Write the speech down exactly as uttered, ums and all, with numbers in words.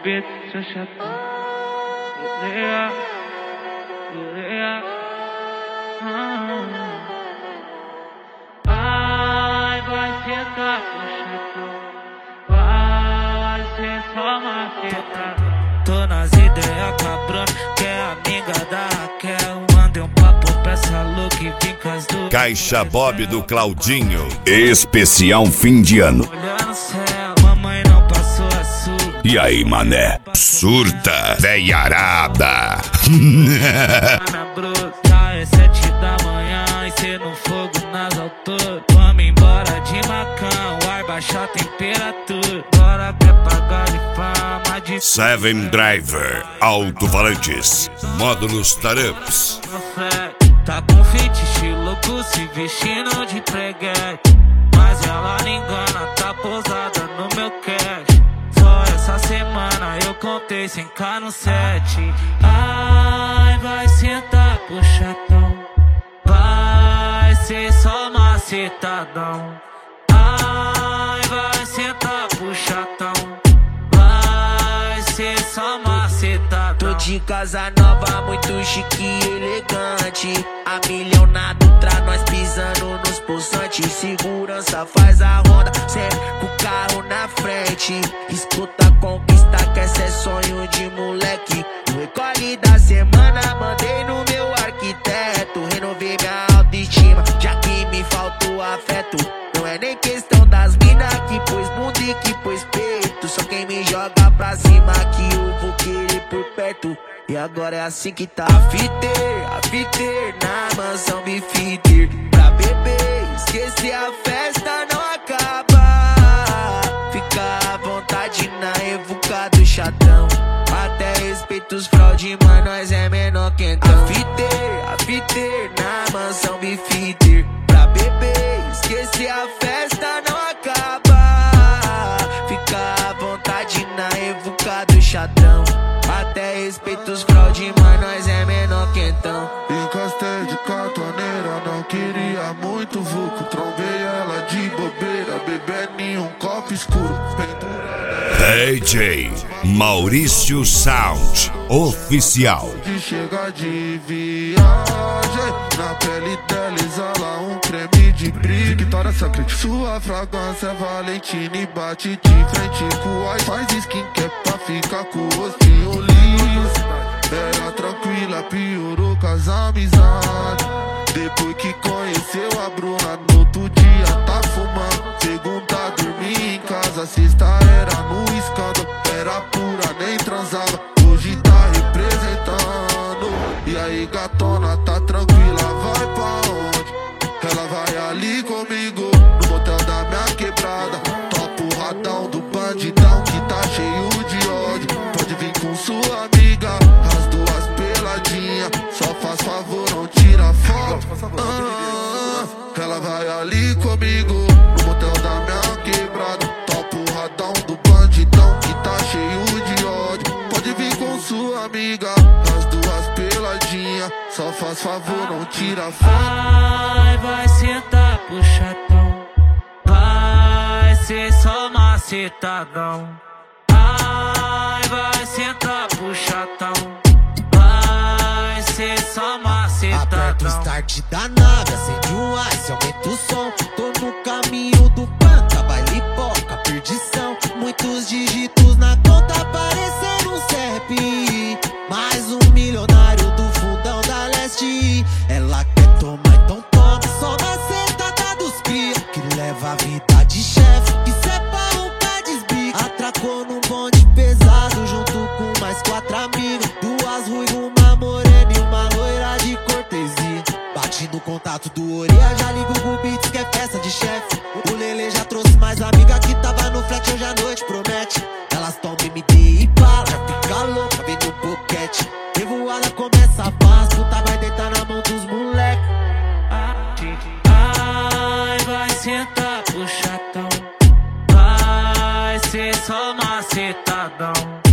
beat, seu chatão. Yeah, yeah. Ai, vai sentar pro chatão. Vai ser só macetadão. Tô nas ideias cabrão, que é amiga da Raquel. Mandei um papo pra essa look e vim com as duas. Caixa Bob do Claudinho, especial fim de ano. Olhando o céu, mamãe não passou açúcar. E aí, mané? Surta, veiarada. Na bruta, é sete da manhã e cê no fogo nas alturas. Vamos embora de macão, ar baixa a temperatura. Bora pra pagar de fama de Seven Driver, alto-falantes, módulos taramps. Tá com fetiche louco se vestindo de preguete. Mas ela não engana, tá pousada no meu cash. Só essa semana eu contei cem k no set. Ai, vai sentar pro chatão. Vai ser só macetadão. Ai, vai sentar pro chatão. Vai ser só macetadão. Tô de casa nova, muito chique e elegante. A milionado tra nós pisando nos pulsantes. Segurança faz a ronda, sempre com o carro na frente. Escuta a conquista que esse é sonho de moleque. O recolhe da semana mandei no meu arquiteto. Renovei minha autoestima, já que me faltou afeto. Não é nem questão das mina que pôs bunda e que pôs peito. Só quem me joga pra cima que eu vou querer por perto. E agora é assim que tá. After, after, na mansão Bifiter. Pra beber, esquecer a festa não acaba. Fica à vontade na evuca do chatão. Até respeito os fraude, mas nós é menor que então. After, after, na mansão Bifiter. Pra beber, esquecer a festa não acaba. Fica à vontade na evuca do chatão. Até respeito os fraude, mas nós é menor que então. Encostei de cartoneira, não queria muito vulco. Trombei ela de bobeira, bebendo em um copo escuro. D J Maurício Sound Oficial. De chegar de viagem, na pele dela exala um creme de brilho. Vitória Secret, sua fragrância é Valentina e bate de frente com o ice. Faz skincare pra ficar com o rostinho liso. Era tranquila, piorou com as amizades. Depois que conheceu a Bruna, no outro dia tá fumando. Segunda dormia em casa, sexta era no escândalo. Era pura, nem transava, hoje tá representando. E aí gatona, tá tranquila, vai pra onde? Ela vai ali comigo, no motel da minha quebrada. Topa o radão do bandidão que tá cheio de ódio. Pode vir com sua amiga, as duas peladinhas. Só faz favor, não tira foto. Ah, ela vai ali comigo, no motel da minha quebrada. Topa o radão do bandidão que tá cheio de ódio. Pode vir com sua amiga, as duas peladinhas. Só faz favor, não tira foto. Ai, vai sentar pro chatão. Vai ser só macetadão. Ai, vai sentar pro chatão. Vai ser só macetadão. Aperta o start da nave, acende um ice, aumenta o som. Tô no caminho do panta, baile poca, perdição. Muitos dígitos na conta, parecendo um C E P. Mais um milionário do fundão da leste. Ela quer tomar, então toma. Só na sentada dos cria, que leva a vida de chefe. Isso é pra nunca desbia. Atracou num bonde pesado, junto com mais quatro amigos. Duas ruivas, uma morena e uma loira de cortesia. Bate no contato do Oreia, já liga o Google Beats que é festa de chefe. O Lele já trouxe mais amiga que tava no flat, hoje à noite promete. Elas tomam M D e bala, já fica louca, vem no boquete. Revoada começa a paz, puta vai deitar na mão dos moleque. Ai, vai sentar pro chatão. Vai ser só macetadão.